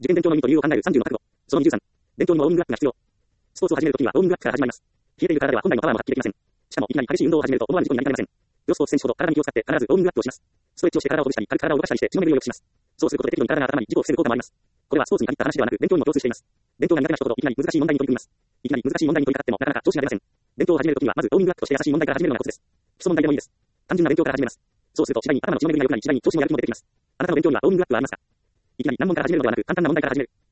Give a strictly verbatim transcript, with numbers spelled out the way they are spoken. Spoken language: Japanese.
受験勉強の意味と理由を考えるさんじゅうの覚悟。そのにじゅうさん。勉強にもウォーミングアップが必要。スポーツを始めるときにはウォーミングアップから始まります。冷えている体では本来のパワーも発揮できません。しかも、いきなり激しい運動を始めると思わぬ事故になりかねません。プロスポーツ選手ほど体に気を使って必ずウォーミングアップをします。ストレッチをして体をほぐしたり、軽く体を動かしたりして血の巡りを良くします。そうすることで適度に体が温まり、事故を防ぐ効果もあります。これはスポーツに限った話ではなく、勉強にも共通しています。勉強が苦手な人ほどいきなり難しい問題に取り組みます。いきなり難しい問題に取り掛かってもなかなか調子が出ません。勉強を始めるときにはまずウォーミングアップとして優しい問題から始めるのがコツです。基礎問題でもいいです。単純な勉強から始めます。そうすると次第に頭の血の巡りが良くなり、次第に調子もやる気も出てきます。あなたの勉強にはウォーミングアップはありますか？いきなり難問から始めるのではなく、簡単な問題から始める。